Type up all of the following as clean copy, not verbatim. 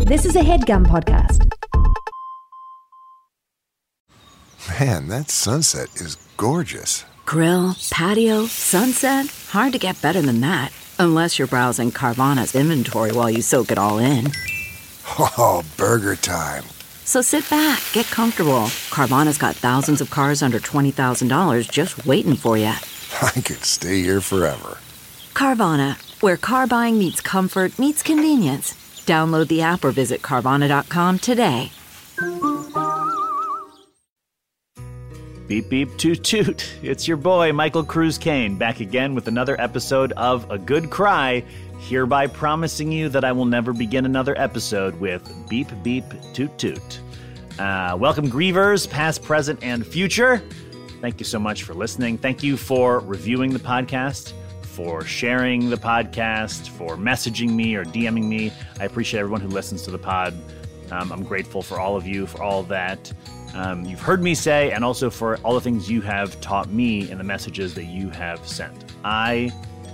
This is a HeadGum podcast. Man, that sunset is gorgeous. Grill, patio, sunset. Hard to get better than that. Unless you're browsing Carvana's inventory while you soak it all in. Oh, burger time. So sit back, get comfortable. Carvana's got thousands of cars under $20,000 just waiting for you. I could stay here forever. Carvana, where car buying meets comfort meets convenience. Download the app or visit Carvana.com today. Beep, beep, toot, toot. It's your boy, Michael Cruz Kane, back again with another episode of A Good Cry, hereby promising you that I will never begin another episode with beep, beep, toot, toot. Welcome, grievers, past, present, and future. Thank you so much for listening. Thank you for reviewing the podcast, for sharing the podcast, for messaging me or DMing me. I appreciate everyone who listens to the pod. I'm grateful for all of you, for all that you've heard me say, and also for all the things you have taught me in the messages that you have sent. I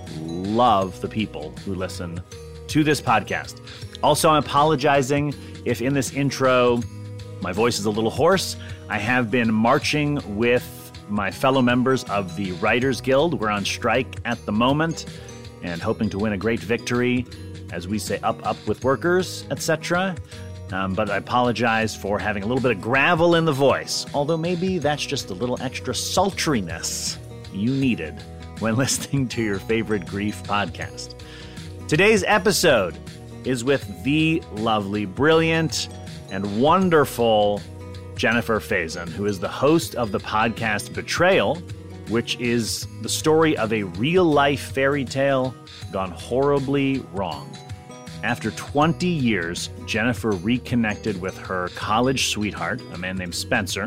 love the people who listen to this podcast. Also, I'm apologizing if in this intro my voice is a little hoarse. I have been marching with my fellow members of the Writers Guild. We're on strike at the moment and hoping to win a great victory as we say up with workers, etc. But I apologize for having a little bit of gravel in the voice, although maybe that's just a little extra sultriness you needed when listening to your favorite grief podcast. Today's episode is with the lovely, brilliant, and wonderful Jennifer Faison, who is the host of the podcast Betrayal, which is the story of a real-life fairy tale gone horribly wrong. After 20 years, Jennifer reconnected with her college sweetheart, a man named Spencer,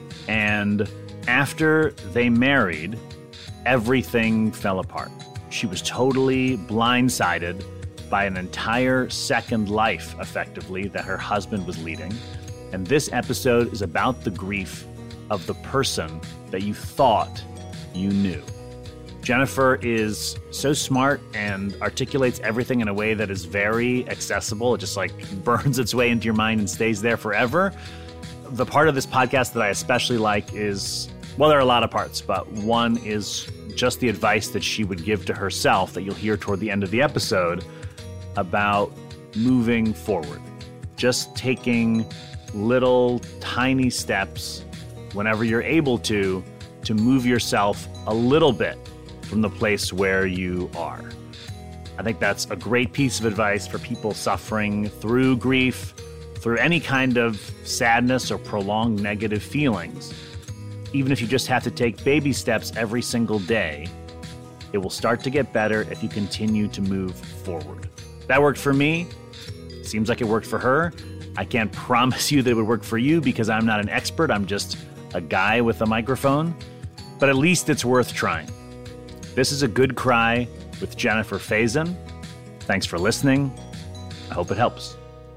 and after they married, everything fell apart. She was totally blindsided by an entire second life, effectively, that her husband was leading. And this episode is about the grief of the person that you thought you knew. Jennifer is so smart and articulates everything in a way that is very accessible. It just burns its way into your mind and stays there forever. The part of this podcast that I especially like is, well, there are a lot of parts, but one is just the advice that she would give to herself that you'll hear toward the end of the episode about moving forward. Just taking little tiny steps whenever you're able to move yourself a little bit from the place where you are. I think that's a great piece of advice for people suffering through grief, through any kind of sadness or prolonged negative feelings. Even if you just have to take baby steps every single day, it will start to get better if you continue to move forward. That worked for me. Seems like it worked for her. I can't promise you that it would work for you because I'm not an expert. I'm just a guy with a microphone. But at least it's worth trying. This is A Good Cry with Jennifer Faison. Thanks for listening. I hope it helps.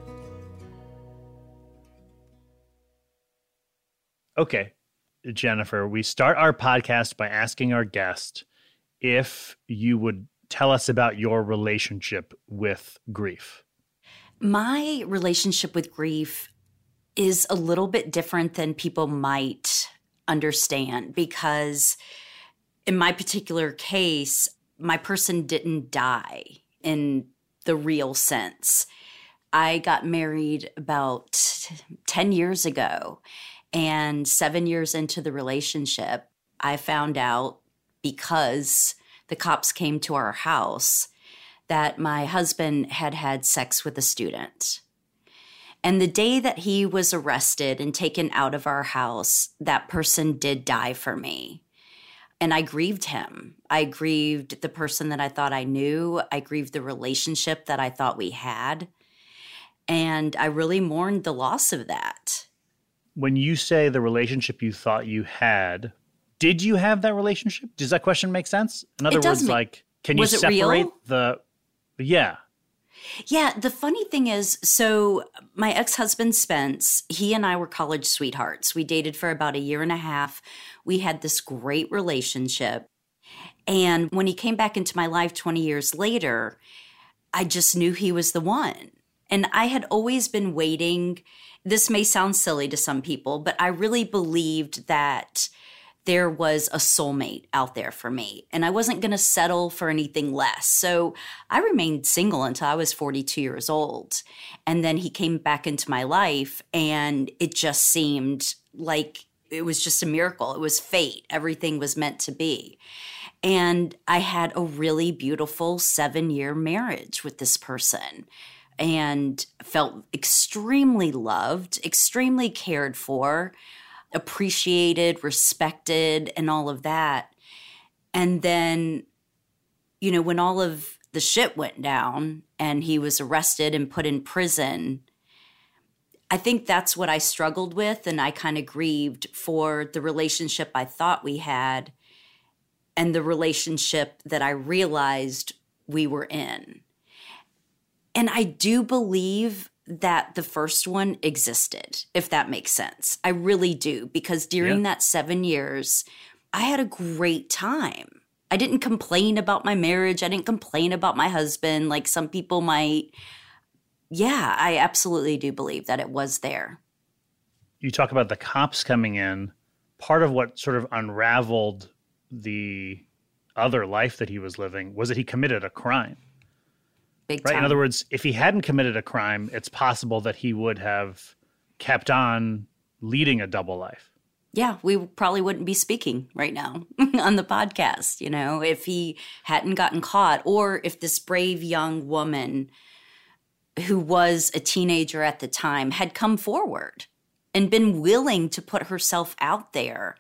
Okay, Jennifer, we start our podcast by asking our guest if you would tell us about your relationship with grief. My relationship with grief is a little bit different than people might understand because in my particular case, my person didn't die in the real sense. I got married about 10 years ago, and 7 years into the relationship, I found out because the cops came to our house that my husband had had sex with a student. And the day that he was arrested and taken out of our house, that person did die for me. And I grieved him. I grieved the person that I thought I knew. I grieved the relationship that I thought we had. And I really mourned the loss of that. When you say the relationship you thought you had, did you have that relationship? Does that question make sense? In other words, can you separate the... Yeah. Yeah, the funny thing is, so my ex-husband Spence, he and I were college sweethearts. We dated for about 1.5 years. We had this great relationship. And when he came back into my life 20 years later, I just knew he was the one. And I had always been waiting. This may sound silly to some people, but I really believed that there was a soulmate out there for me, and I wasn't going to settle for anything less. So I remained single until I was 42 years old. And then he came back into my life, and it just seemed like it was just a miracle. It was fate. Everything was meant to be. And I had a really beautiful 7-year marriage with this person and felt extremely loved, extremely cared for, appreciated, respected, and all of that. And then, when all of the shit went down and he was arrested and put in prison, I think that's what I struggled with. And I kind of grieved for the relationship I thought we had and the relationship that I realized we were in. And I do believe that the first one existed, if that makes sense. I really do, because during that 7 years, I had a great time. I didn't complain about my marriage. I didn't complain about my husband like some people might. Yeah, I absolutely do believe that it was there. You talk about the cops coming in. Part of what sort of unraveled the other life that he was living was that he committed a crime. Big right. time. In other words, if he hadn't committed a crime, it's possible that he would have kept on leading a double life. Yeah, we probably wouldn't be speaking right now on the podcast, if he hadn't gotten caught, or if this brave young woman who was a teenager at the time had come forward and been willing to put herself out there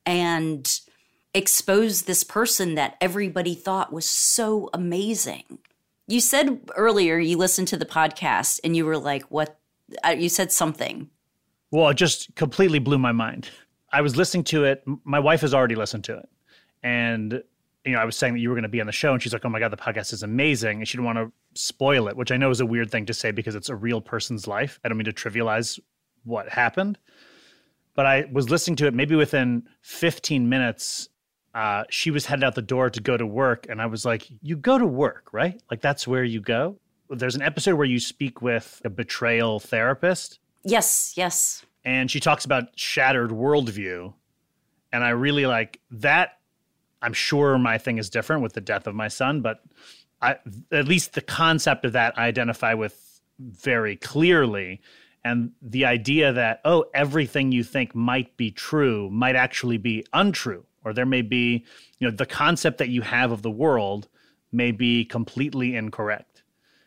and expose this person that everybody thought was so amazing. You said earlier you listened to the podcast and you were like, what? You said something. Well, it just completely blew my mind. I was listening to it. My wife has already listened to it. And, I was saying that you were going to be on the show. And she's like, oh my God, the podcast is amazing. And she didn't want to spoil it, which I know is a weird thing to say because it's a real person's life. I don't mean to trivialize what happened. But I was listening to it maybe within 15 minutes. She was headed out the door to go to work. And I was like, you go to work, right? Like that's where you go. There's an episode where you speak with a betrayal therapist. Yes. And she talks about shattered worldview. And I really like that. I'm sure my thing is different with the death of my son, but at least the concept of that I identify with very clearly. And the idea that, everything you think might be true might actually be untrue. Or there may be, the concept that you have of the world may be completely incorrect.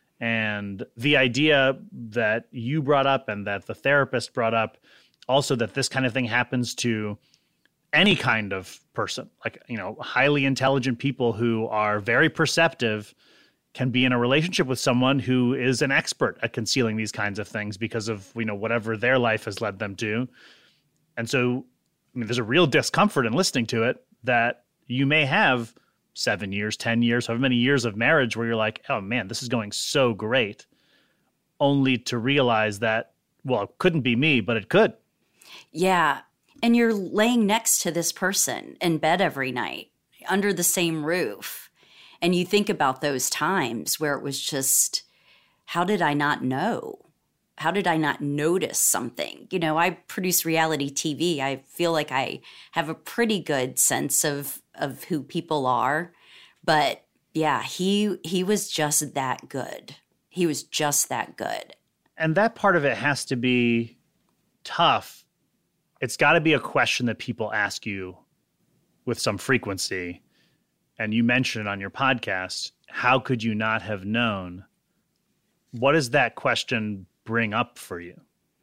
And the idea that you brought up and that the therapist brought up, also that this kind of thing happens to any kind of person, like, highly intelligent people who are very perceptive can be in a relationship with someone who is an expert at concealing these kinds of things because of, whatever their life has led them to. And so, there's a real discomfort in listening to it that you may have 7 years, 10 years, however many years of marriage where you're like, oh man, this is going so great, only to realize that, well, it couldn't be me, but it could. Yeah. And you're laying next to this person in bed every night under the same roof. And you think about those times where it was just, how did I not know? How did I not notice something? I produce reality TV. I feel like I have a pretty good sense of who people are. But yeah, he was just that good. He was just that good. And that part of it has to be tough. It's got to be a question that people ask you with some frequency. And you mentioned it on your podcast. How could you not have known? What does that question bring up for you?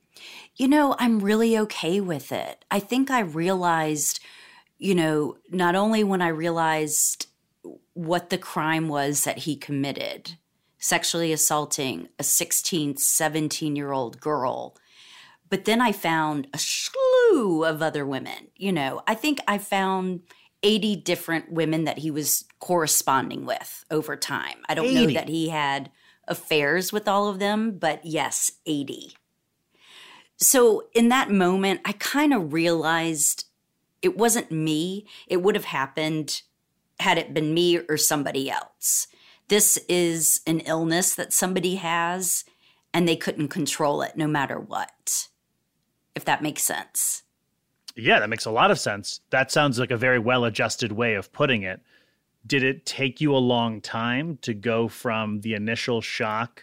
I'm really okay with it. I think I realized, not only when I realized what the crime was that he committed, sexually assaulting a 16, 17-year-old girl, but then I found a slew of other women. I think I found 80 different women that he was corresponding with over time. I don't know that he had affairs with all of them, but yes, 80. So in that moment, I kind of realized it wasn't me. It would have happened had it been me or somebody else. This is an illness that somebody has, and they couldn't control it no matter what, if that makes sense. Yeah, that makes a lot of sense. That sounds like a very well-adjusted way of putting it. Did it take you a long time to go from the initial shock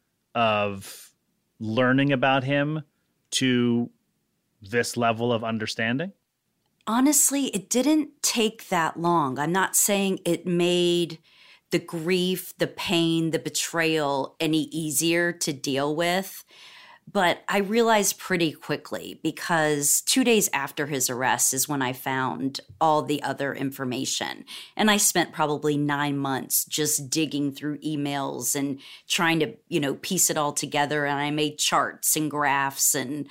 of learning about him to this level of understanding? Honestly, it didn't take that long. I'm not saying it made the grief, the pain, the betrayal any easier to deal with. But I realized pretty quickly, because 2 days after his arrest is when I found all the other information. And I spent probably 9 months just digging through emails and trying to, piece it all together. And I made charts and graphs and,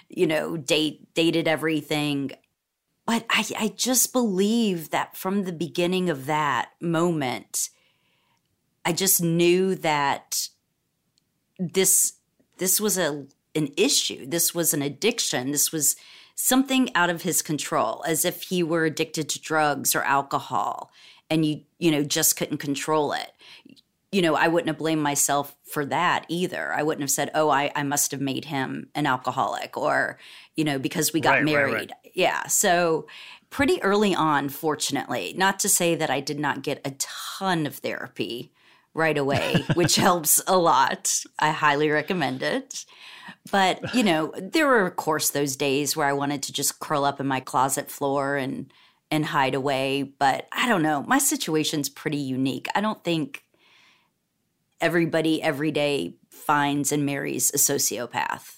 dated everything. But I just believe that from the beginning of that moment, I just knew that this was an issue. This was an addiction. This was something out of his control, as if he were addicted to drugs or alcohol and you just couldn't control it. I wouldn't have blamed myself for that either. I wouldn't have said, oh, I must have made him an alcoholic or, because we got married. Right. Yeah. So pretty early on, fortunately, not to say that I did not get a ton of therapy right away, which helps a lot. I highly recommend it. But, there were, of course, those days where I wanted to just curl up in my closet floor and hide away. But I don't know. My situation's pretty unique. I don't think everybody every day finds and marries a sociopath.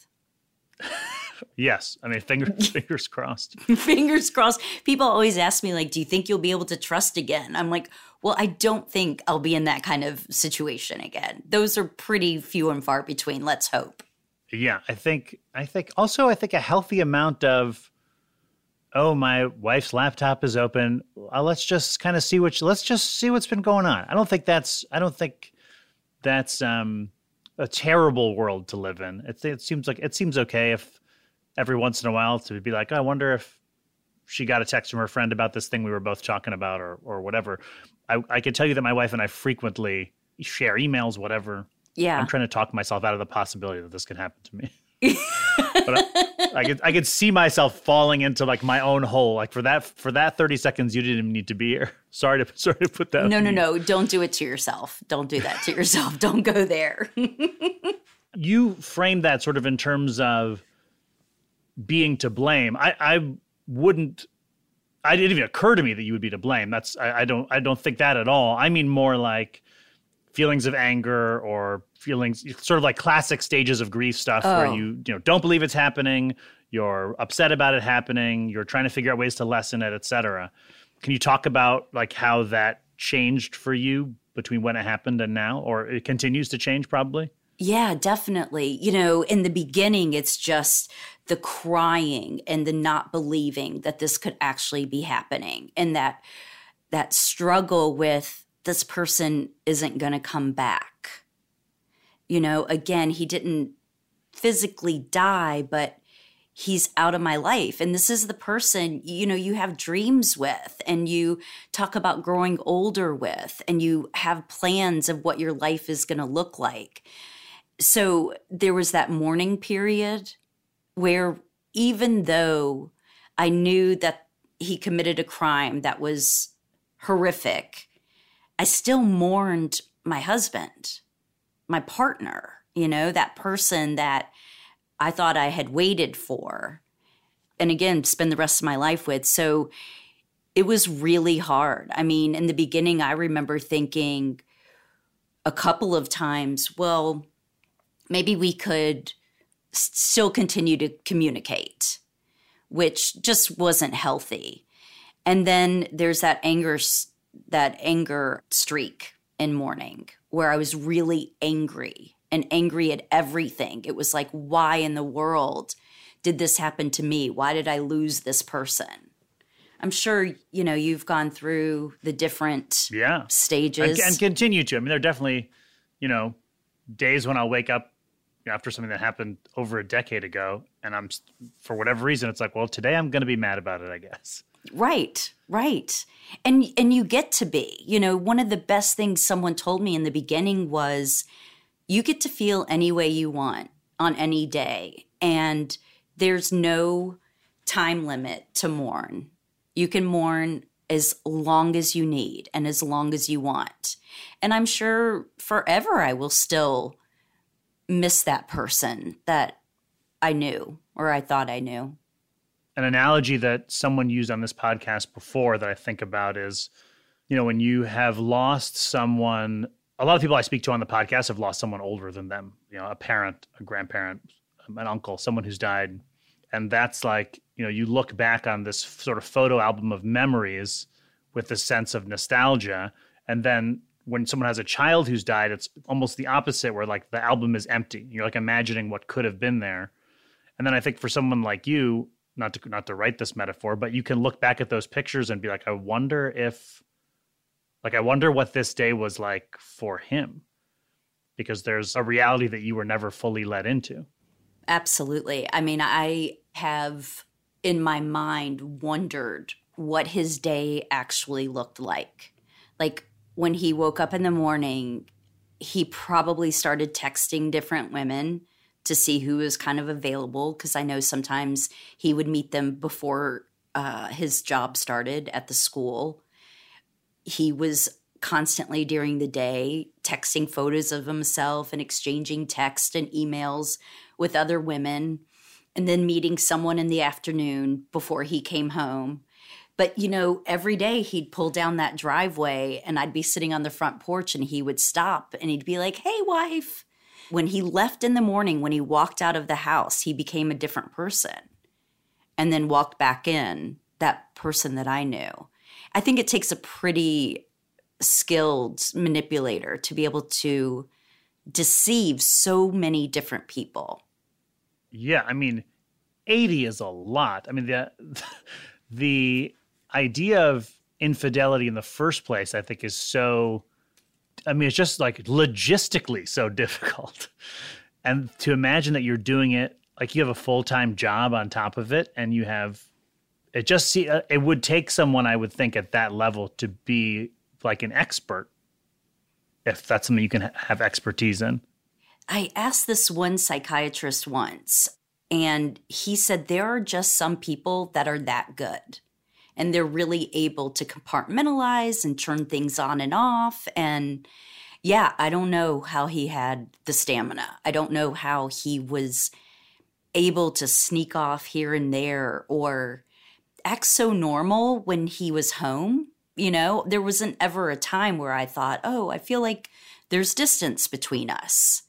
Yes. I mean, fingers crossed. Fingers crossed. People always ask me, do you think you'll be able to trust again? I'm like, well, I don't think I'll be in that kind of situation again. Those are pretty few and far between. Let's hope. Yeah. I think a healthy amount of, oh, my wife's laptop is open. Let's just kind of see let's just see what's been going on. I don't think that's a terrible world to live in. It seems okay if every once in a while to be like, oh, I wonder if she got a text from her friend about this thing we were both talking about or whatever. I can tell you that my wife and I frequently share emails, whatever. Yeah. I'm trying to talk myself out of the possibility that this could happen to me. But I could see myself falling into my own hole. For that 30 seconds, you didn't even need to be here. Sorry to put that. No. Don't do it to yourself. Don't do that to yourself. Don't go there. You framed that sort of in terms of being to blame. I didn't even occur to me that you would be to blame. I don't think that at all. I mean more like feelings of anger or feelings, sort of like classic stages of grief stuff where you don't believe it's happening, you're upset about it happening, you're trying to figure out ways to lessen it, etc. Can you talk about how that changed for you between when it happened and now, or it continues to change probably? Yeah, definitely. In the beginning, it's just the crying and the not believing that this could actually be happening, and that struggle with this person isn't going to come back. Again, he didn't physically die, but he's out of my life. And this is the person, you have dreams with, and you talk about growing older with, and you have plans of what your life is going to look like. So there was that mourning period where, even though I knew that he committed a crime that was horrific, I still mourned my husband, my partner, that person that I thought I had waited for, and again, spend the rest of my life with. So it was really hard. I mean, in the beginning, I remember thinking a couple of times, well, maybe we could still continue to communicate, which just wasn't healthy. And then there's that anger streak in mourning where I was really angry at everything. It was like, why in the world did this happen to me? Why did I lose this person? I'm sure, you've gone through the different stages. And continue to. I mean, there are definitely, days when I'll wake up after something that happened over a decade ago, and for whatever reason, it's like, well, today I'm going to be mad about it, I guess. Right. And you get to be. One of the best things someone told me in the beginning was, you get to feel any way you want on any day. And there's no time limit to mourn. You can mourn as long as you need and as long as you want. And I'm sure forever I will still miss that person that I knew or I thought I knew. An analogy that someone used on this podcast before that I think about is, when you have lost someone, a lot of people I speak to on the podcast have lost someone older than them, a parent, a grandparent, an uncle, someone who's died. And that's like, you look back on this sort of photo album of memories with a sense of nostalgia. And then when someone has a child who's died, it's almost the opposite, where like the album is empty. You're like imagining what could have been there. And then I think for someone like you, not to write this metaphor, but you can look back at those pictures and be like, I wonder what this day was like for him, because there's a reality that you were never fully let into. Absolutely. I mean, I have in my mind wondered what his day actually looked like. Like when he woke up in the morning, he probably started texting different women to see who was kind of available, because I know sometimes he would meet them before his job started at the school. He was constantly during the day texting photos of himself and exchanging text and emails with other women, and then meeting someone in the afternoon before he came home. But, every day he'd pull down that driveway and I'd be sitting on the front porch and he would stop and he'd be like, hey, wife. When he left in the morning, when he walked out of the house, he became a different person and then walked back in, that person that I knew. I think it takes a pretty skilled manipulator to be able to deceive so many different people. Yeah, I mean, 80 is a lot. I mean, the idea of infidelity in the first place, I think, is so, it's just like logistically so difficult. And to imagine that you're doing it, like you have a full-time job on top of it, and you have, it would take someone, I would think, at that level to be like an expert, if that's something you can have expertise in. I asked this one psychiatrist once, and he said there are just some people that are that good, and they're really able to compartmentalize and turn things on and off. And yeah, I don't know how he had the stamina. I don't know how he was able to sneak off here and there or act so normal when he was home. There wasn't ever a time where I thought, oh, I feel like there's distance between us.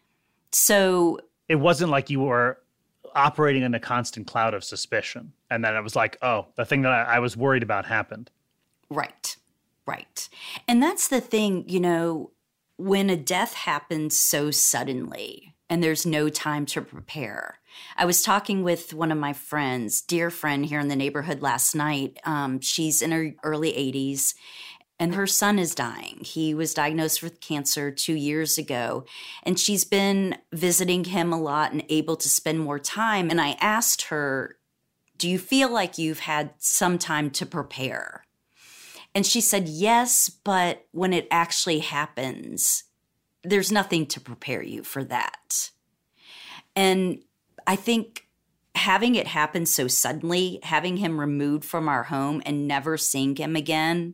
So it wasn't like you were operating in a constant cloud of suspicion. And then it was like, oh, the thing that I was worried about happened. Right. And that's the thing, when a death happens so suddenly and there's no time to prepare. I was talking with one of my friends, dear friend here in the neighborhood last night. She's in her early 80s. And her son is dying. He was diagnosed with cancer 2 years ago. And she's been visiting him a lot and able to spend more time. And I asked her, do you feel like you've had some time to prepare? And she said, yes, but when it actually happens, there's nothing to prepare you for that. And I think having it happen so suddenly, having him removed from our home and never seeing him again,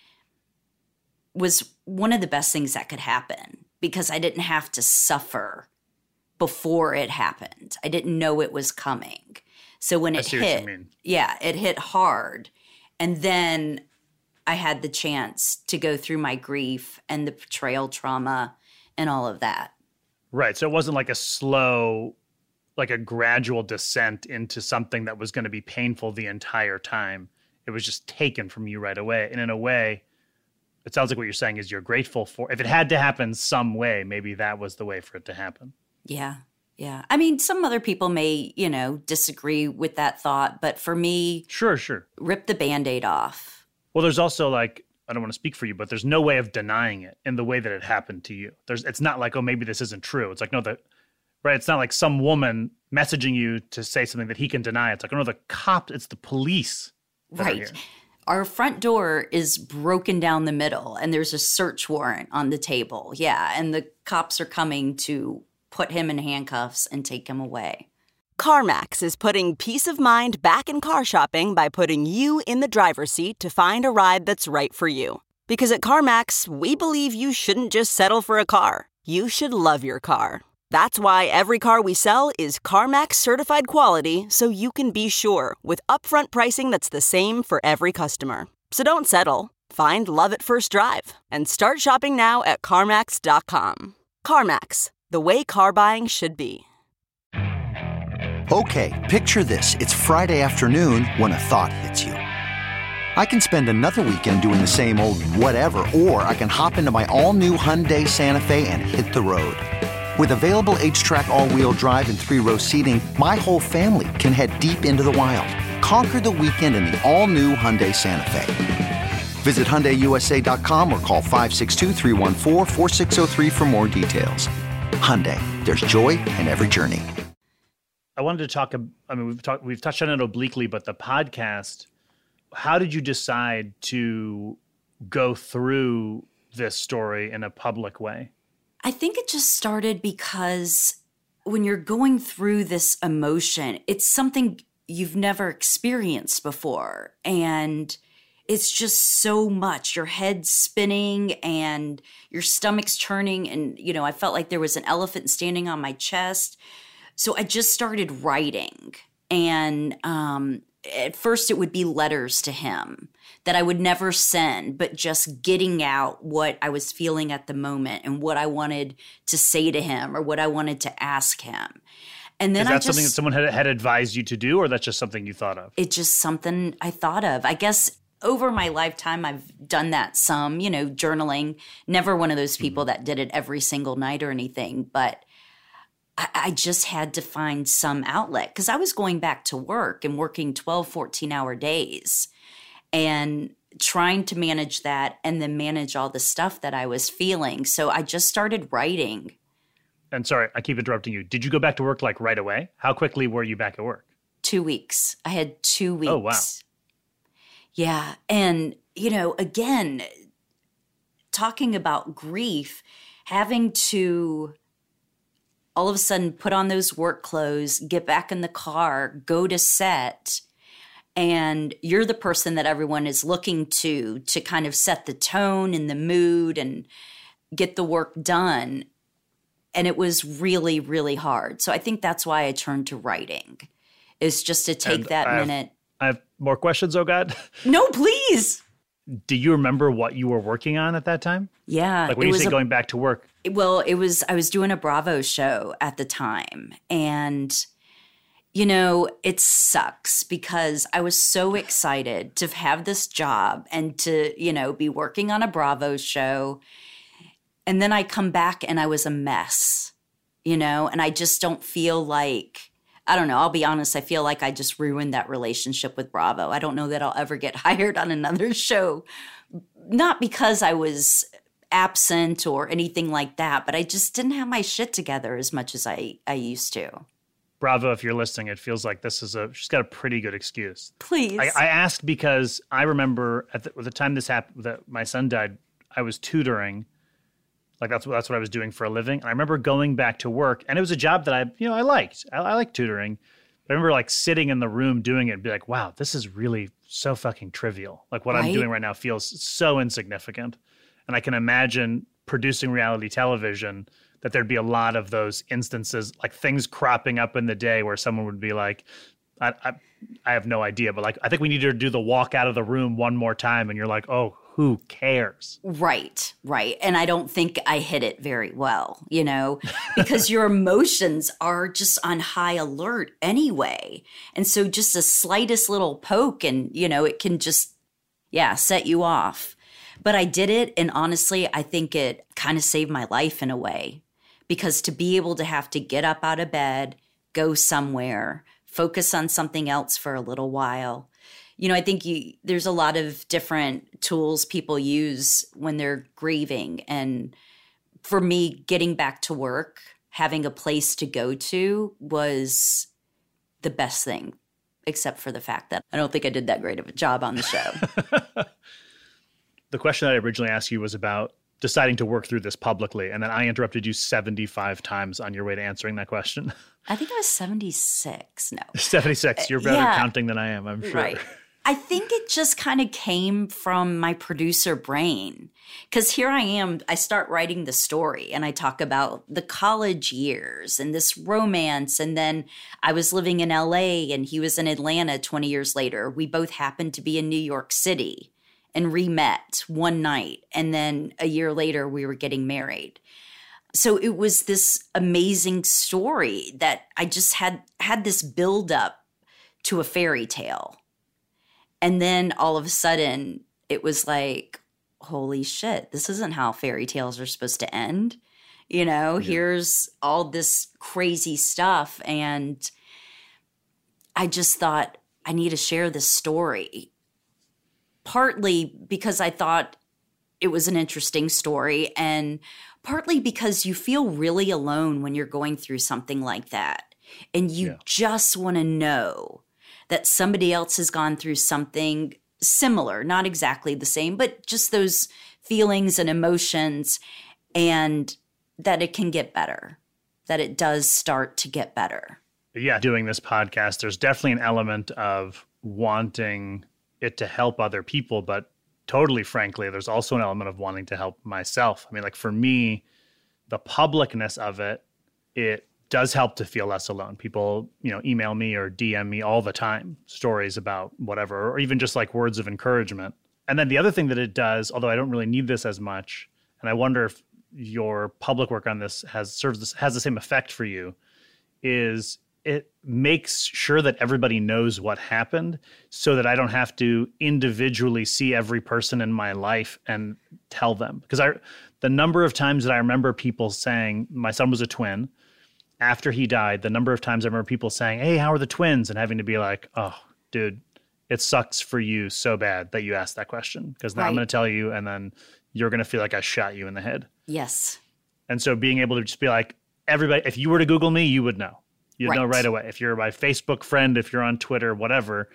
was one of the best things that could happen, because I didn't have to suffer before it happened. I didn't know it was coming. So when it hit, it hit hard. And then I had the chance to go through my grief and the betrayal trauma and all of that. Right. So it wasn't like a slow, like a gradual descent into something that was going to be painful the entire time. It was just taken from you right away. And in a way, it sounds like what you're saying is you're grateful for, if it had to happen some way, maybe that was the way for it to happen. Yeah. I mean, some other people may, disagree with that thought, but for me, Sure. Rip the Band-Aid off. Well, there's also like, I don't want to speak for you, but there's no way of denying it in the way that it happened to you. It's not like, oh, maybe this isn't true. It's like, no, right? It's not like some woman messaging you to say something that he can deny. It's like, oh, no, the cop, it's the police. Right. Our front door is broken down the middle and there's a search warrant on the table. Yeah. And the cops are coming to put him in handcuffs and take him away. CarMax is putting peace of mind back in car shopping by putting you in the driver's seat to find a ride that's right for you. Because at CarMax, we believe you shouldn't just settle for a car. You should love your car. That's why every car we sell is CarMax certified quality, so you can be sure with upfront pricing that's the same for every customer. So don't settle. Find love at first drive and start shopping now at CarMax.com. CarMax, the way car buying should be. Okay, picture this. It's Friday afternoon when a thought hits you. I can spend another weekend doing the same old whatever, or I can hop into my all-new Hyundai Santa Fe and hit the road. With available H-Track all-wheel drive and 3-row seating, my whole family can head deep into the wild. Conquer the weekend in the all-new Hyundai Santa Fe. Visit HyundaiUSA.com or call 562-314-4603 for more details. Hyundai, there's joy in every journey. I wanted to talk, we've touched on it obliquely, but the podcast, how did you decide to go through this story in a public way? I think it just started because when you're going through this emotion, it's something you've never experienced before. And it's just so much. Your head's spinning and your stomach's churning. And, I felt like there was an elephant standing on my chest. So I just started writing. And at first it would be letters to him that I would never send, but just getting out what I was feeling at the moment and what I wanted to say to him or what I wanted to ask him. And then Is that something that someone had advised you to do, or that's just something you thought of? It's just something I thought of. I guess over my lifetime, I've done that some, journaling. Never one of those people that did it every single night or anything, but I just had to find some outlet because I was going back to work and working 12, 14-hour days and trying to manage that and then manage all the stuff that I was feeling. So I just started writing. And sorry, I keep interrupting you. Did you go back to work like right away? How quickly were you back at work? 2 weeks. I had 2 weeks. Oh, wow. Yeah. And, again, talking about grief, having to all of a sudden put on those work clothes, get back in the car, go to set, and you're the person that everyone is looking to kind of set the tone and the mood and get the work done. And it was really, really hard. So I think that's why I turned to writing, is just to take minute. I have more questions, oh God. No, please. Do you remember what you were working on at that time? Yeah. Like when you say going back to work? Well, I was doing a Bravo show at the time. And, it sucks because I was so excited to have this job and to, be working on a Bravo show. And then I come back and I was a mess, and I just don't feel like, I don't know, I'll be honest, I feel like I just ruined that relationship with Bravo. I don't know that I'll ever get hired on another show. Not because I was absent or anything like that, but I just didn't have my shit together as much as I used to. Bravo, if you're listening, it feels like she's got a pretty good excuse. Please. I asked because I remember at the time this happened, that my son died, I was tutoring. Like that's what I was doing for a living. And I remember going back to work, and it was a job that I liked. I liked tutoring. But I remember like sitting in the room doing it and be like, wow, this is really so fucking trivial. Like what I'm doing right now feels so insignificant. And I can imagine producing reality television that there'd be a lot of those instances, like things cropping up in the day where someone would be like, I have no idea, but like, I think we need to do the walk out of the room one more time. And you're like, oh, who cares? Right. And I don't think I hit it very well, because your emotions are just on high alert anyway. And so just the slightest little poke and, it can just, set you off. But I did it. And honestly, I think it kind of saved my life in a way, because to be able to have to get up out of bed, go somewhere, focus on something else for a little while. I think there's a lot of different tools people use when they're grieving. And for me, getting back to work, having a place to go to was the best thing except for the fact that I don't think I did that great of a job on the show. The question that I originally asked you was about deciding to work through this publicly, and then I interrupted you 75 times on your way to answering that question. I think I was 76. No. 76. You're better counting than I am, I'm sure. Right. I think it just kind of came from my producer brain. Because here I am, I start writing the story and I talk about the college years and this romance. And then I was living in LA and he was in Atlanta 20 years later. We both happened to be in New York City and re-met one night. And then a year later, we were getting married. So it was this amazing story that I just had this build up to a fairy tale. And then all of a sudden, it was like, holy shit, this isn't how fairy tales are supposed to end. You know, here's all this crazy stuff. And I just thought, I need to share this story. Partly because I thought it was an interesting story, and partly because you feel really alone when you're going through something like that. And you just want to know that somebody else has gone through something similar, not exactly the same, but just those feelings and emotions, and that it can get better, that it does start to get better. Yeah, doing this podcast, there's definitely an element of wanting it to help other people, but totally frankly, there's also an element of wanting to help myself. I mean, like for me, the publicness of it does help to feel less alone. People, email me or DM me all the time, stories about whatever, or even just like words of encouragement. And then the other thing that it does, although I don't really need this as much, and I wonder if your public work on this has the same effect for you, is it makes sure that everybody knows what happened so that I don't have to individually see every person in my life and tell them. Because the number of times that I remember people saying, my son was a twin, after he died, the number of times I remember people saying, hey, how are the twins? And having to be like, oh, dude, it sucks for you so bad that you asked that question. Because now I'm going to tell you, and then you're going to feel like I shot you in the head. Yes. And so being able to just be like, everybody, if you were to Google me, you would know. You'd know right away. If you're my Facebook friend, if you're on Twitter, whatever,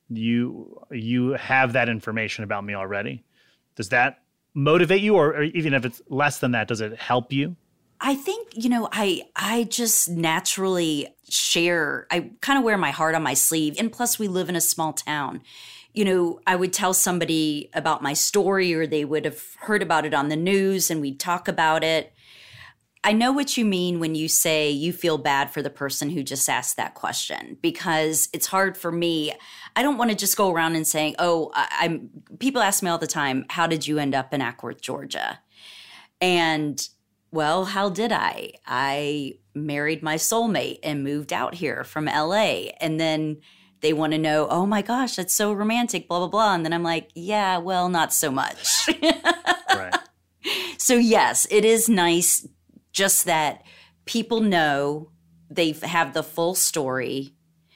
you have that information about me already. Does that motivate you? Or even if it's less than that, does it help you? I think, I just naturally share. I kind of wear my heart on my sleeve. And plus, we live in a small town. I would tell somebody about my story, or they would have heard about it on the news and we'd talk about it. I know what you mean when you say you feel bad for the person who just asked that question, because it's hard for me. I don't want to just go around and saying, people ask me all the time, how did you end up in Acworth, Georgia? And well, how did I? I married my soulmate and moved out here from LA. And then they want to know, oh my gosh, that's so romantic, blah, blah, blah. And then I'm like, yeah, well, not so much. Right. So yes, it is nice just that people know they have the full story,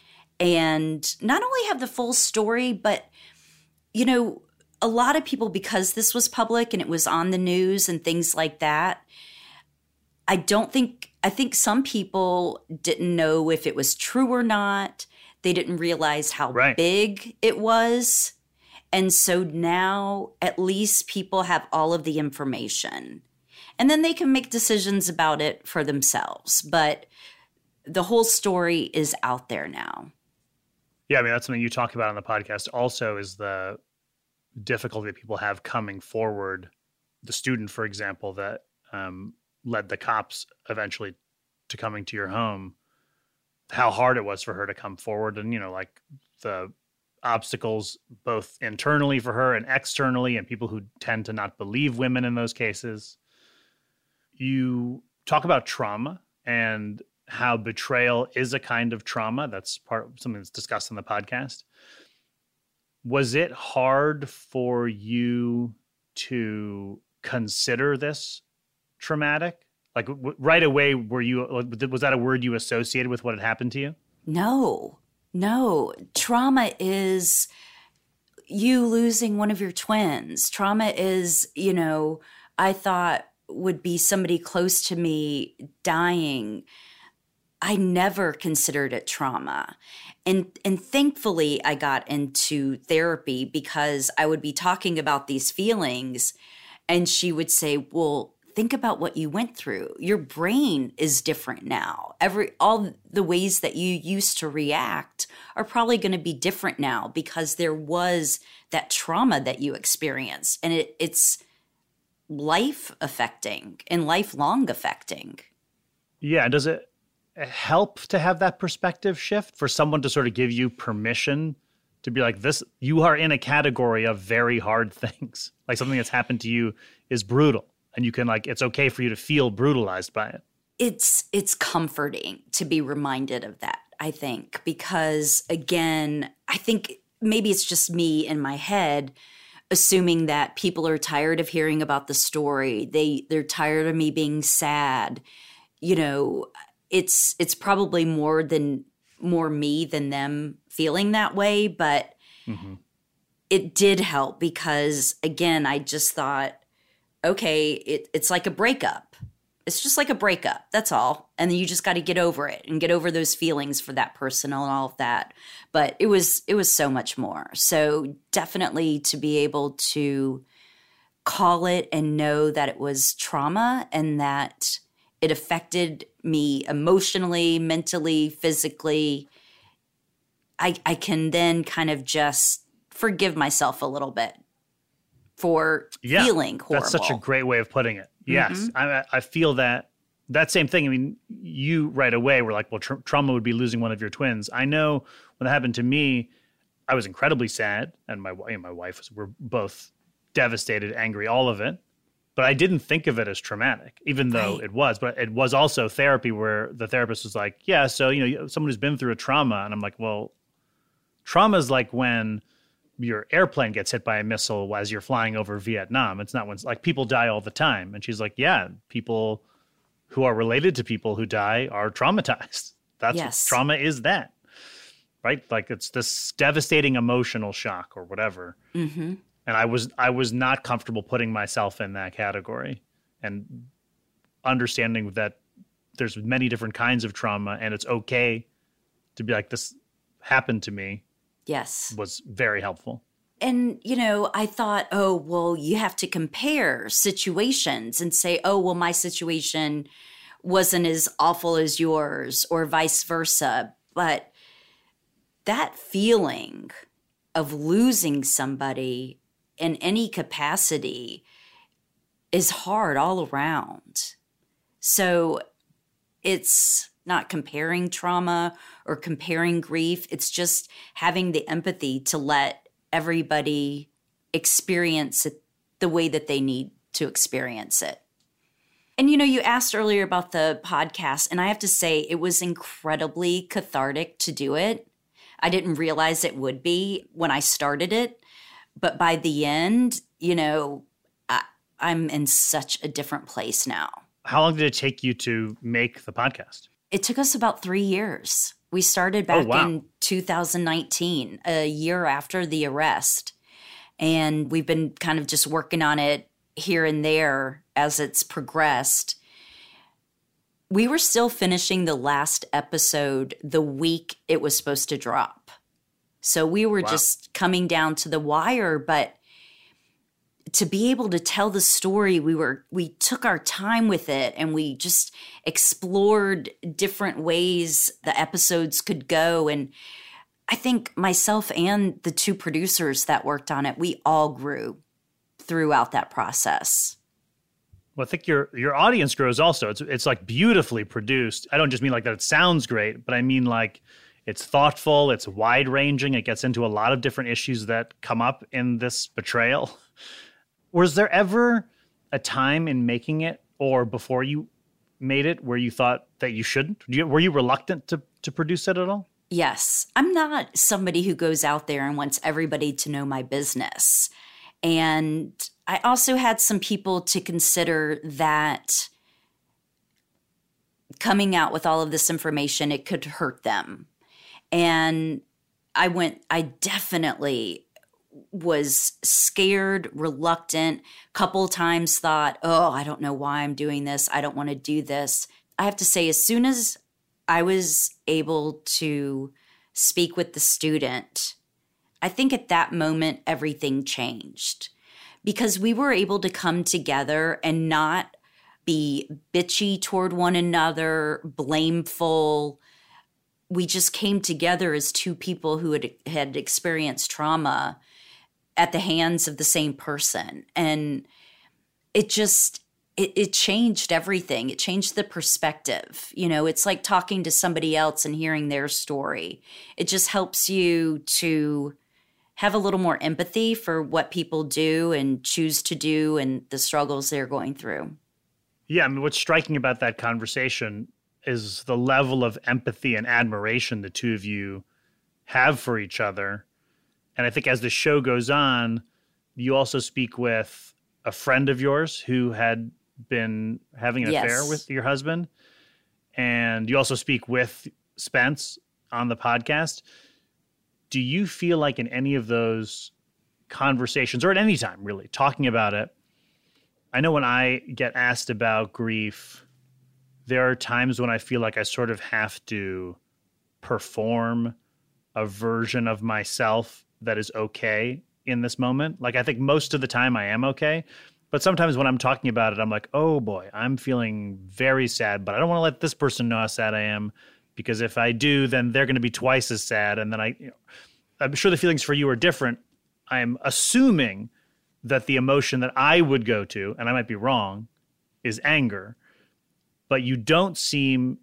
and not only have the full story, but, a lot of people, because this was public and it was on the news and things like that, I think some people didn't know if it was true or not. They didn't realize how big it was. And so now at least people have all of the information. And then they can make decisions about it for themselves. But the whole story is out there now. Yeah, I mean, that's something you talk about on the podcast also, is the difficulty that people have coming forward. The student, for example, that led the cops eventually to coming to your home, how hard it was for her to come forward, and, like the obstacles both internally for her and externally, and people who tend to not believe women in those cases. You talk about trauma and how betrayal is a kind of trauma. That's something that's discussed in the podcast. Was it hard for you to consider this traumatic? Like right away, was that a word you associated with what had happened to you? No. Trauma is you losing one of your twins. Trauma is, I thought would be somebody close to me dying. I never considered it trauma. And thankfully, I got into therapy because I would be talking about these feelings and she would say, well, think about what you went through. Your brain is different now. All the ways that you used to react are probably going to be different now because there was that trauma that you experienced. And it's life affecting and lifelong affecting. Yeah. Does it help to have that perspective shift for someone to sort of give you permission to be like, this, you are in a category of very hard things. Like something that's happened to you is brutal. And you can it's okay for you to feel brutalized by it. It's comforting to be reminded of that, I think, because again, I think maybe it's just me in my head assuming that people are tired of hearing about the story. They're tired of me being sad. You know, it's probably more me than them feeling that way, but it did help because again, I just thought, okay, it's like a breakup. It's just like a breakup. That's all. And then you just got to get over it and get over those feelings for that person and all of that. But it was so much more. So definitely to be able to call it and know that it was trauma and that it affected me emotionally, mentally, physically, I can then kind of just forgive myself a little bit for feeling horrible. That's such a great way of putting it. Yes. I feel that same thing. I mean, you right away were like, well, trauma would be losing one of your twins. I know when that happened to me, I was incredibly sad. And my wife were both devastated, angry, all of it. But I didn't think of it as traumatic, even though it was. But it was also therapy where the therapist was like, yeah, so, someone who's been through a trauma. And I'm like, well, trauma is like when your airplane gets hit by a missile as you're flying over Vietnam. It's not when people die all the time. And she's like, yeah, people who are related to people who die are traumatized. That's what trauma is, that, right? Like it's this devastating emotional shock or whatever. Mm-hmm. And I was not comfortable putting myself in that category and understanding that there's many different kinds of trauma and it's okay to be like, this happened to me. Yes. Was very helpful. And, I thought, oh, well, you have to compare situations and say, oh, well, my situation wasn't as awful as yours or vice versa. But that feeling of losing somebody in any capacity is hard all around. So it's not comparing trauma or comparing grief. It's just having the empathy to let everybody experience it the way that they need to experience it. And, you asked earlier about the podcast, and I have to say it was incredibly cathartic to do it. I didn't realize it would be when I started it. But by the end, I'm in such a different place now. How long did it take you to make the podcast? It took us about 3 years. We started back in 2019, a year after the arrest. And we've been kind of just working on it here and there as it's progressed. We were still finishing the last episode the week it was supposed to drop. So we were just coming down to the wire, but to be able to tell the story, we took our time with it and we just explored different ways the episodes could go. And I think myself and the two producers that worked on it, we all grew throughout that process. Well, I think your audience grows also. It's like beautifully produced. I don't just mean like that it sounds great, but I mean like it's thoughtful, it's wide ranging, it gets into a lot of different issues that come up in this betrayal. Was there ever a time in making it or before you made it where you thought that you shouldn't? Were you reluctant to produce it at all? Yes. I'm not somebody who goes out there and wants everybody to know my business. And I also had some people to consider that coming out with all of this information, it could hurt them. And I definitely was scared, reluctant, couple times thought, oh, I don't know why I'm doing this. I don't want to do this. I have to say, as soon as I was able to speak with the student, I think at that moment, everything changed because we were able to come together and not be bitchy toward one another, blameful. We just came together as two people who had experienced trauma at the hands of the same person. And it changed everything. It changed the perspective. You know, it's like talking to somebody else and hearing their story. It just helps you to have a little more empathy for what people do and choose to do and the struggles they're going through. Yeah, I mean, what's striking about that conversation is the level of empathy and admiration the two of you have for each other. And I think as the show goes on, you also speak with a friend of yours who had been having an affair with your husband. And you also speak with Spence on the podcast. Do you feel like in any of those conversations, or at any time really, talking about it, I know when I get asked about grief, there are times when I feel like I sort of have to perform a version of myself that is okay in this moment. Like, I think most of the time I am okay. But sometimes when I'm talking about it, I'm like, oh boy, I'm feeling very sad, but I don't want to let this person know how sad I am, because if I do, then they're going to be twice as sad. And then I'm sure the feelings for you are different. I'm assuming that the emotion that I would go to, and I might be wrong, is anger. But you seem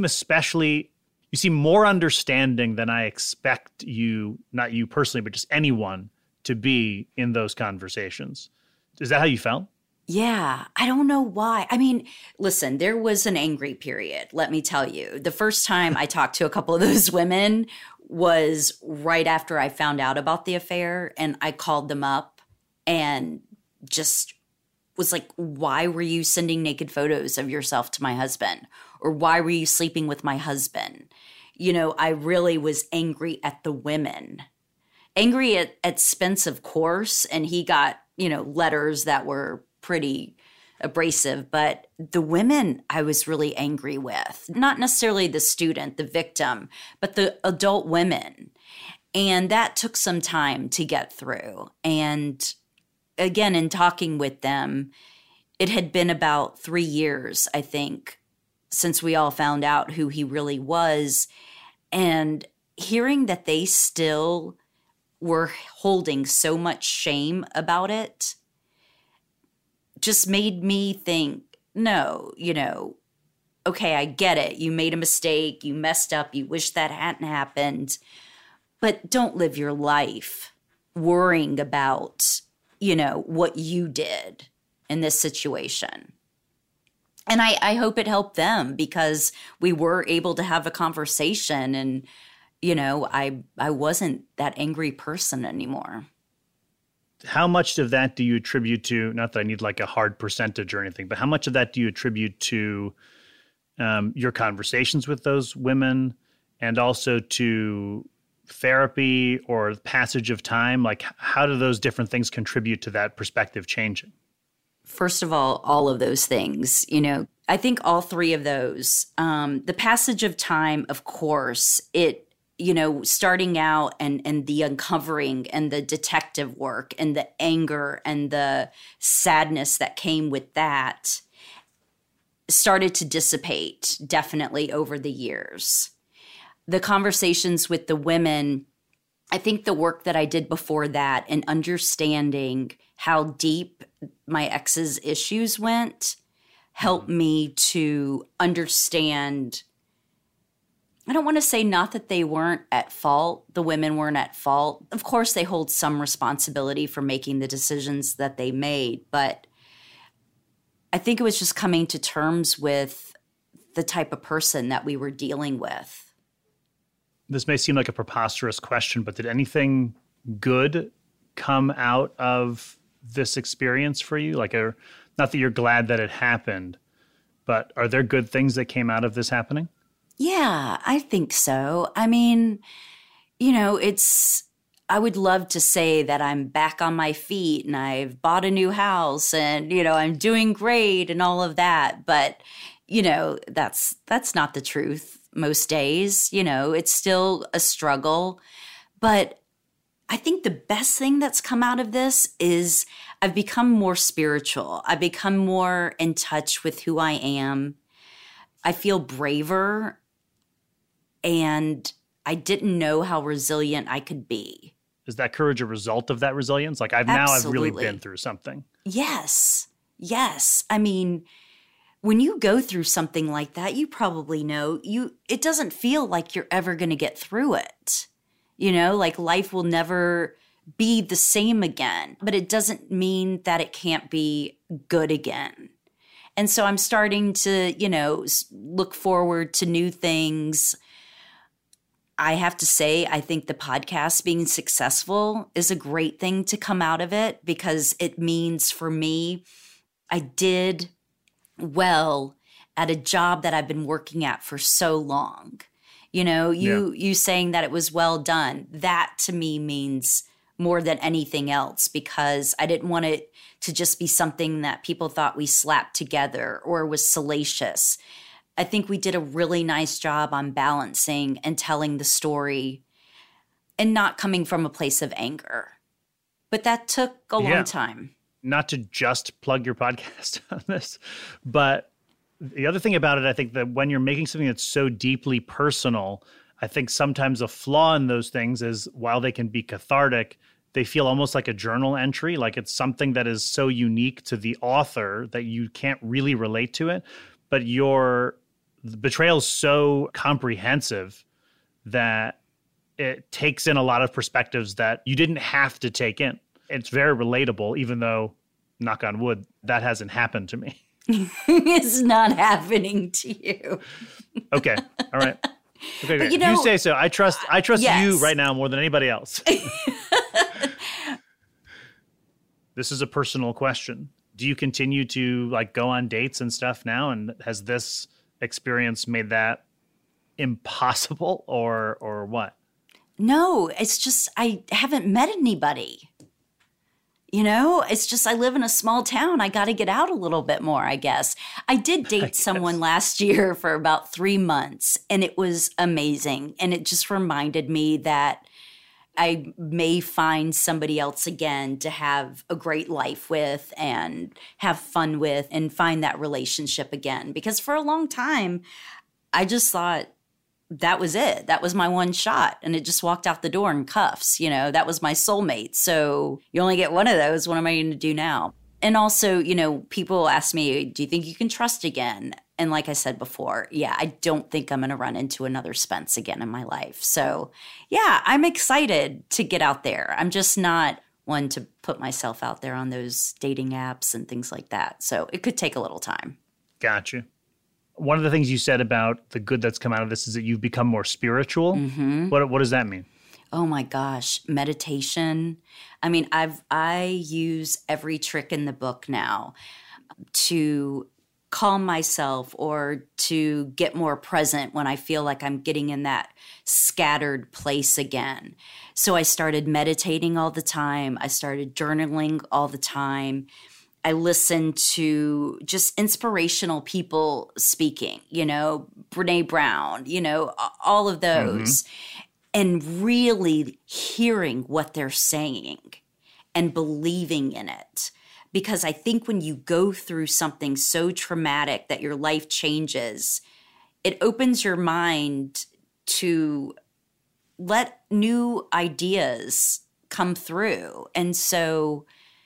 more understanding than I expect you, not you personally, but just anyone, to be in those conversations. Is that how you felt? Yeah, I don't know why. I mean, listen, there was an angry period, let me tell you. The first time I talked to a couple of those women was right after I found out about the affair, and I called them up and just was like, why were you sending naked photos of yourself to my husband? Or why were you sleeping with my husband? You know, I really was angry at the women. Angry at Spence, of course, and he got, letters that were pretty abrasive, but the women I was really angry with, not necessarily the student, the victim, but the adult women. And that took some time to get through. And again, in talking with them, it had been about 3 years, I think, since we all found out who he really was. And hearing that they still were holding so much shame about it just made me think, no, okay, I get it. You made a mistake. You messed up. You wish that hadn't happened. But don't live your life worrying about, what you did in this situation. And I hope it helped them, because we were able to have a conversation, and, I wasn't that angry person anymore. How much of that do you attribute to, not that I need like a hard percentage or anything, but how much of that do you attribute to your conversations with those women, and also to therapy or passage of time? Like, how do those different things contribute to that perspective changing? First of all of those things, I think all three of those, the passage of time, of course, starting out and the uncovering and the detective work and the anger and the sadness that came with that started to dissipate definitely over the years. The conversations with the women, I think the work that I did before that and understanding how deep my ex's issues went helped me to understand. I don't want to say not that they weren't at fault. The women weren't at fault. Of course, they hold some responsibility for making the decisions that they made. But I think it was just coming to terms with the type of person that we were dealing with. This may seem like a preposterous question, but did anything good come out of this experience for you? Like, not that you're glad that it happened, but are there good things that came out of this happening? Yeah, I think so. I mean, I would love to say that I'm back on my feet and I've bought a new house and, I'm doing great and all of that. But, that's not the truth. most days. You know, it's still a struggle. But I think the best thing that's come out of this is I've become more spiritual. I've become more in touch with who I am. I feel braver, and I didn't know how resilient I could be. Is that courage a result of that resilience? Like I've really been through something. Yes. I mean, when you go through something like that, you probably know it doesn't feel like you're ever going to get through it. You know, like life will never be the same again, but it doesn't mean that it can't be good again. And so I'm starting to, you know, look forward to new things. I have to say, I think the podcast being successful is a great thing to come out of it, because it means for me, I did well at a job that I've been working at for so long. You know, you saying that it was well done, that to me means more than anything else, because I didn't want it to just be something that people thought we slapped together or was salacious. I think we did a really nice job on balancing and telling the story and not coming from a place of anger. But that took a long time. Not to just plug your podcast on this, but the other thing about it, I think that when you're making something that's so deeply personal, I think sometimes a flaw in those things is while they can be cathartic, they feel almost like a journal entry, like it's something that is so unique to the author that you can't really relate to it. But the betrayal is so comprehensive that it takes in a lot of perspectives that you didn't have to take in. It's very relatable, even though, knock on wood, that hasn't happened to me. It's not happening to you. Okay. All right. Okay, great. You know, you say so. I trust yes. you right now more than anybody else. This is a personal question. Do you continue to like go on dates and stuff now? And has this experience made that impossible or what? No, it's just I haven't met anybody. You know, it's just I live in a small town. I got to get out a little bit more, I guess. I did date someone last year for about 3 months, and it was amazing. And it just reminded me that I may find somebody else again to have a great life with and have fun with and find that relationship again. Because for a long time, I just thought that was it. That was my one shot. And it just walked out the door in cuffs. You know, that was my soulmate. So you only get one of those. What am I going to do now? And also, you know, people ask me, do you think you can trust again? And like I said before, I don't think I'm going to run into another Spence again in my life. So I'm excited to get out there. I'm just not one to put myself out there on those dating apps and things like that. So it could take a little time. Gotcha. One of the things you said about the good that's come out of this is that you've become more spiritual. Mm-hmm. What does that mean? Oh my gosh, meditation. I mean, I use every trick in the book now to calm myself or to get more present when I feel like I'm getting in that scattered place again. So I started meditating all the time. I started journaling all the time. I listen to just inspirational people speaking, you know, Brené Brown, you know, all of those, and really hearing what they're saying and believing in it. Because I think when you go through something so traumatic that your life changes, it opens your mind to let new ideas come through. And so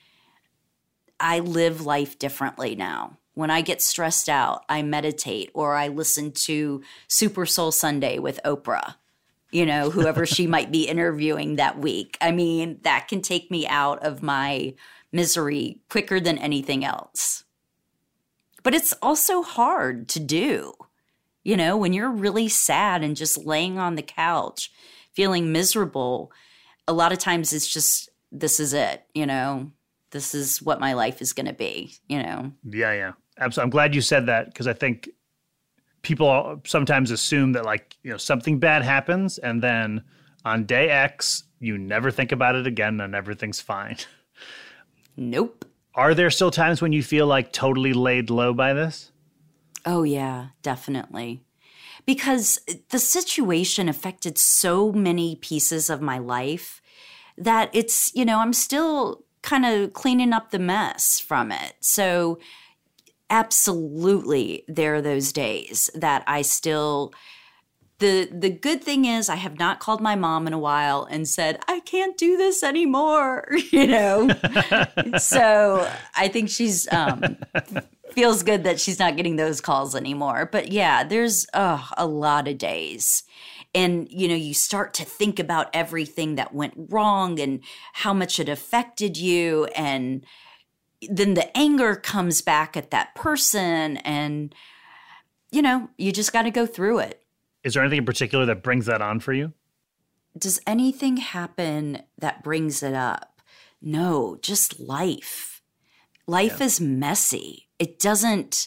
I live life differently now. When I get stressed out, I meditate or I listen to Super Soul Sunday with Oprah, you know, whoever she might be interviewing that week. I mean, that can take me out of my misery quicker than anything else. But it's also hard to do. You know, when you're really sad and just laying on the couch, feeling miserable, a lot of times it's just, this is it, you know. This is what my life is going to be, you know? Yeah. Absolutely. I'm glad you said that because I think people sometimes assume that like, you know, something bad happens and then on day X, you never think about it again and everything's fine. Nope. Are there still times when you feel like totally laid low by this? Oh, yeah, definitely. because the situation affected so many pieces of my life that it's, I'm still kind of cleaning up the mess from it. So absolutely, there are those days that I still... The good thing is I have not called my mom in a while and said, I can't do this anymore, So I think she's feels good that she's not getting those calls anymore. But yeah, there's a lot of days. And, you start to think about everything that went wrong and how much it affected you. And then the anger comes back at that person. And, you just got to go through it. Is there anything in particular that brings that on for you? Does anything happen that brings it up? No, just life. Life is messy. I don't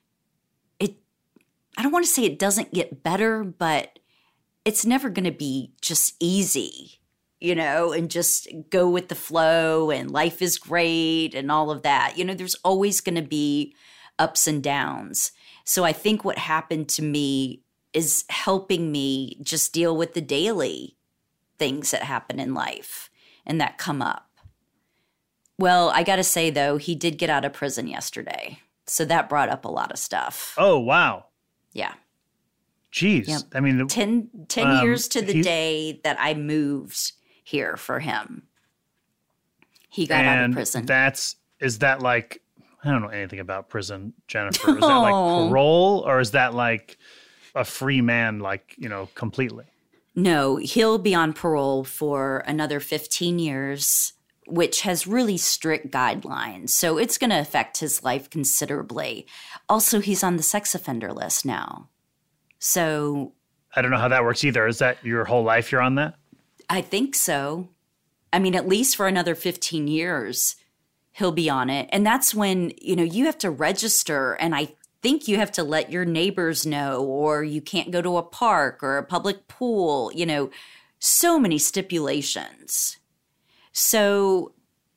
want to say it doesn't get better, but it's never going to be just easy, and just go with the flow and life is great and all of that. There's always going to be ups and downs. So I think what happened to me is helping me just deal with the daily things that happen in life and that come up. Well, I got to say, though, he did get out of prison yesterday. So that brought up a lot of stuff. Oh, wow. Yeah. Jeez. Yep. I mean, 10 years to the day that I moved here for him. He got out of prison. Is that like, I don't know anything about prison, Jennifer. Is that like parole, or is that like a free man, like, completely? No, he'll be on parole for another 15 years, which has really strict guidelines. So it's going to affect his life considerably. Also, he's on the sex offender list now. So I don't know how that works either. Is that your whole life you're on that? I think so. I mean, at least for another 15 years, he'll be on it. And that's when, you have to register. And I think you have to let your neighbors know, or you can't go to a park or a public pool, so many stipulations. So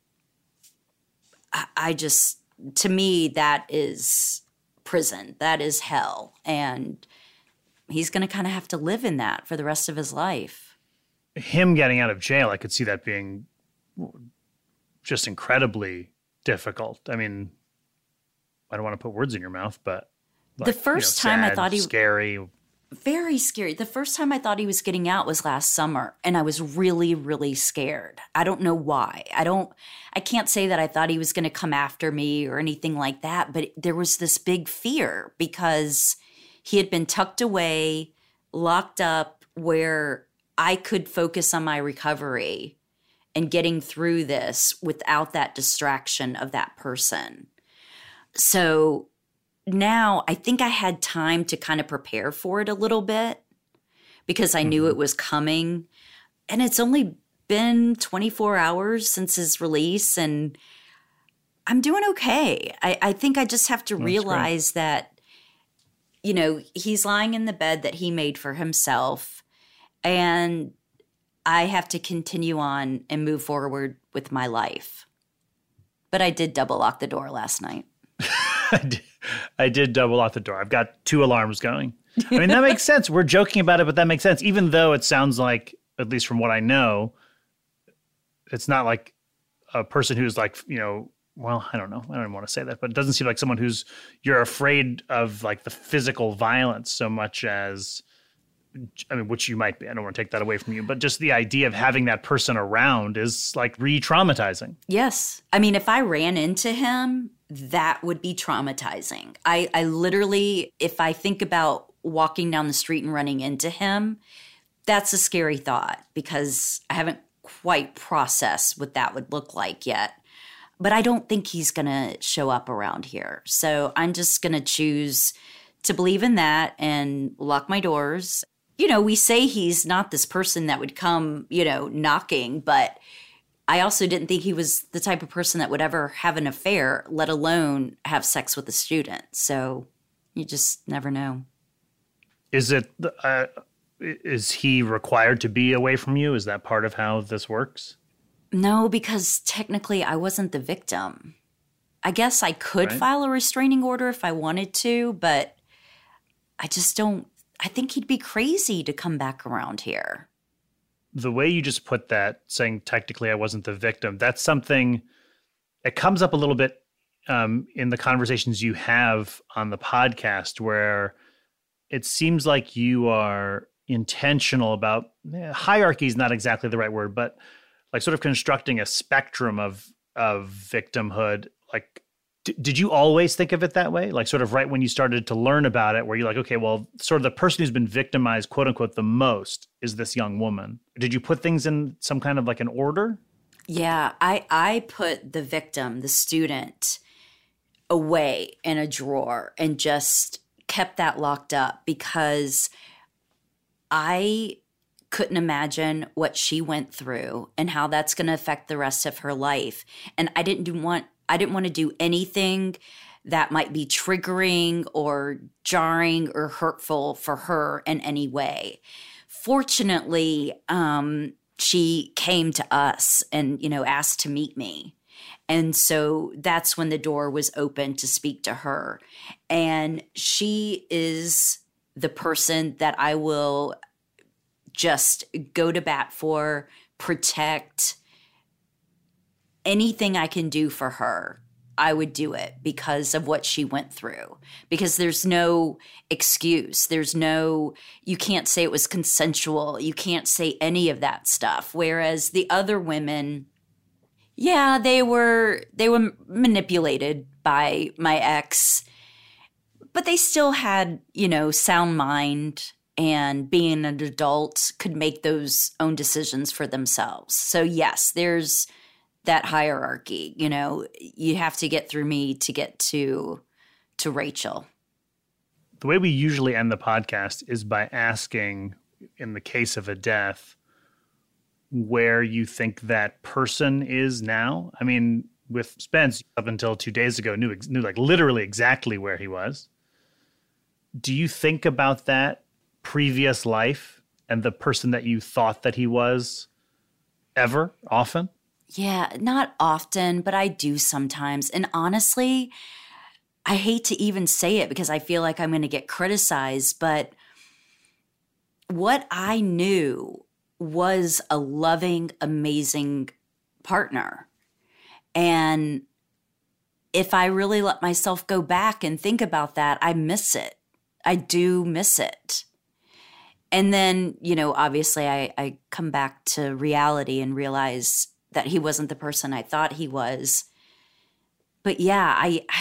to me, that is prison. That is hell. And he's going to kind of have to live in that for the rest of his life. Him getting out of jail, I could see that being just incredibly difficult. I mean, I don't want to put words in your mouth, but the first time sad, I thought scary. Very scary. The first time I thought he was getting out was last summer, and I was really, really scared. I don't know why. I can't say that I thought he was going to come after me or anything like that, but there was this big fear because he had been tucked away, locked up, where I could focus on my recovery and getting through this without that distraction of that person. So now I think I had time to kind of prepare for it a little bit because I knew it was coming. And it's only been 24 hours since his release, and I'm doing okay. I think I just have to realize that, he's lying in the bed that he made for himself, and I have to continue on and move forward with my life. But I did double lock the door last night. I did double lock the door. I've got 2 alarms going. I mean, that makes sense. We're joking about it, but that makes sense. Even though it sounds like, at least from what I know, it's not like a person who's like, well, I don't know. I don't even want to say that, but it doesn't seem like someone you're afraid of like the physical violence so much as, which you might be. I don't want to take that away from you, but just the idea of having that person around is like re-traumatizing. Yes. I mean, if I ran into him, that would be traumatizing. I literally, if I think about walking down the street and running into him, that's a scary thought because I haven't quite processed what that would look like yet. But I don't think he's going to show up around here. So I'm just going to choose to believe in that and lock my doors. We say he's not this person that would come, knocking, but I also didn't think he was the type of person that would ever have an affair, let alone have sex with a student. So you just never know. Is he required to be away from you? Is that part of how this works? No, because technically I wasn't the victim. I guess I could file a restraining order if I wanted to, but I just don't I think he'd be crazy to come back around here. The way you just put that, saying technically I wasn't the victim, that's something that comes up a little bit in the conversations you have on the podcast, where it seems like you are intentional about hierarchy is not exactly the right word, but like sort of constructing a spectrum of victimhood. Like, did you always think of it that way? Like sort of right when you started to learn about it, where you're like, okay, well, sort of the person who's been victimized, quote unquote, the most is this young woman. Did you put things in some kind of like an order? Yeah, I put the victim, the student, away in a drawer and just kept that locked up because I couldn't imagine what she went through and how that's going to affect the rest of her life. And I didn't want to do anything that might be triggering or jarring or hurtful for her in any way. Fortunately, she came to us and, asked to meet me. And so that's when the door was open to speak to her. And she is the person that I will just go to bat for, protect. Anything I can do for her, I would do it because of what she went through. Because there's no excuse. You can't say it was consensual. You can't say any of that stuff. Whereas the other women, yeah, they were manipulated by my ex, but they still had, sound mind, and being an adult could make those own decisions for themselves. So yes, there's that hierarchy. You have to get through me to get to Rachel. The way we usually end the podcast is by asking, in the case of a death, where you think that person is now. I mean, with Spence, up until 2 days ago, knew like literally exactly where he was. Do you think about that previous life and the person that you thought that he was ever, often? Yeah, not often, but I do sometimes. And honestly, I hate to even say it because I feel like I'm going to get criticized, but what I knew was a loving, amazing partner. And if I really let myself go back and think about that, I miss it. I do miss it. And then, obviously I come back to reality and realize that he wasn't the person I thought he was. But yeah,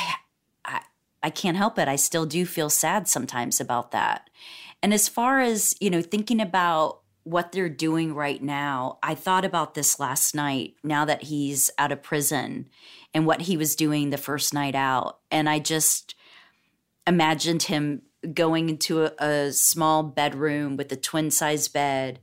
I can't help it. I still do feel sad sometimes about that. And as far as, thinking about what they're doing right now, I thought about this last night, now that he's out of prison, and what he was doing the first night out. And I just imagined him going into a small bedroom with a twin-size bed,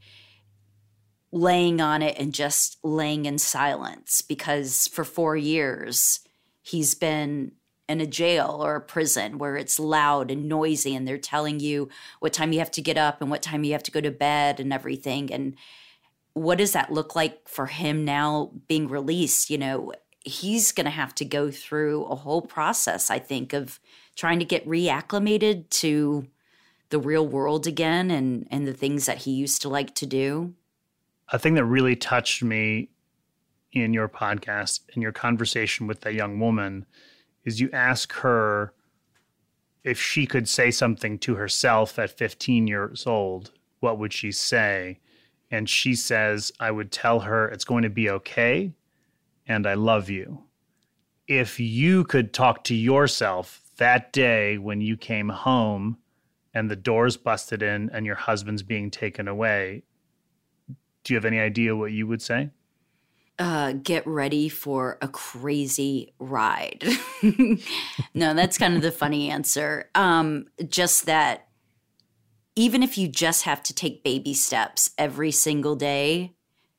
laying on it and just laying in silence, because for 4 years he's been in a jail or a prison where it's loud and noisy and they're telling you what time you have to get up and what time you have to go to bed and everything. And what does that look like for him now being released? He's going to have to go through a whole process, I think, of trying to get reacclimated to the real world again and the things that he used to like to do. A thing that really touched me in your podcast and your conversation with that young woman is you ask her if she could say something to herself at 15 years old, what would she say? And she says, I would tell her it's going to be okay and I love you. If you could talk to yourself that day when you came home and the doors busted in and your husband's being taken away, do you have any idea what you would say? Get ready for a crazy ride. No, that's kind of the funny answer. Just that even if you just have to take baby steps every single day,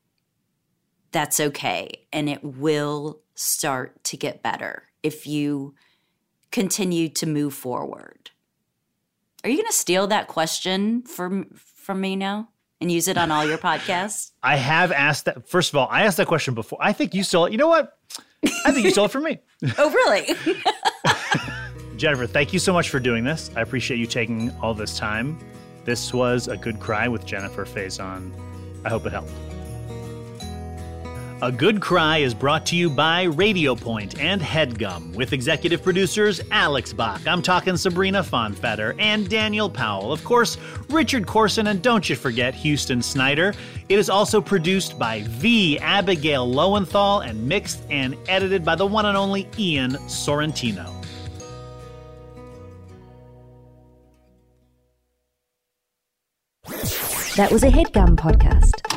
that's okay. And it will start to get better if you continue to move forward. Are you going to steal that question from me now and use it on all your podcasts? I have asked that. First of all, I asked that question before. I think you stole it. You know what? I think you stole it from me. Oh, really? Jennifer, thank you so much for doing this. I appreciate you taking all this time. This was A Good Cry with Jennifer Faison. I hope it helped. A Good Cry is brought to you by Radio Point and HeadGum, with executive producers Alex Bach, I'm talking Sabrina Fonfetter, and Daniel Powell. Of course, Richard Corson, and don't you forget Houston Snyder. It is also produced by V. Abigail Lowenthal and mixed and edited by the one and only Ian Sorrentino. That was a HeadGum podcast.